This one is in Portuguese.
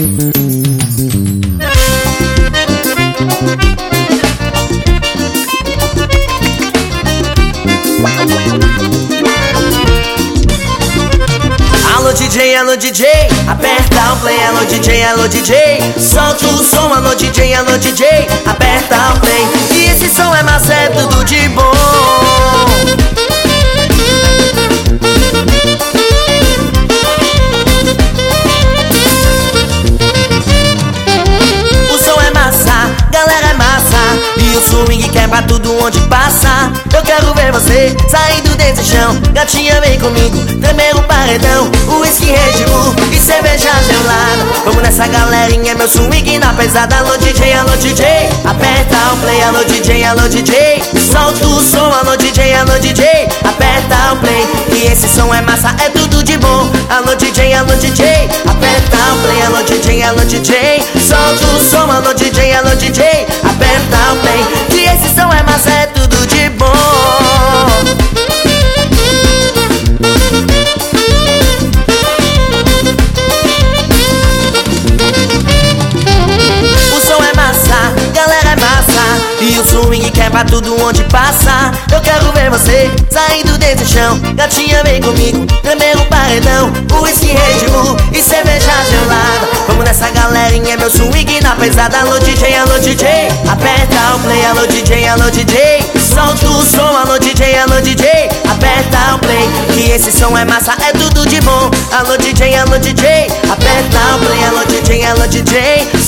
Alô DJ, alô DJ, aperta o play. Alô DJ, alô DJ, solta o som. Alô DJ, aperta o play. E esse som é massa, é tudo de bom. O som é massa, galera é massa, e o swing quebra tudo onde passa. Eu quero ver você saindo desse chão. Gatinha, vem comigo, tremer o paredão. Whisky, Red Bull e cerveja gelada. Vamos nessa galerinha, meu swing na pesada. Alô DJ, aperta o play. Alô DJ, solta o som. Alô DJ, aperta o play. E esse som é massa, é tudo de bom. Alô DJ, aperta o play. Alô DJ, solta o som. Alô DJ, aperta o play. E esse som é massa, é tudo de bom. E o swing quebra tudo onde passa. Eu quero ver você saindo desse chão. Gatinha, vem comigo, tremer o paredão. Whisky, Red Bull e cerveja gelada. Vamos nessa galerinha, meu swing na pesada. Alô DJ, aperta o play. Alô DJ, solta o som. Alô DJ, aperta o play. Que esse som é massa, é tudo de bom. Alô DJ, aperta o play. Alô DJ,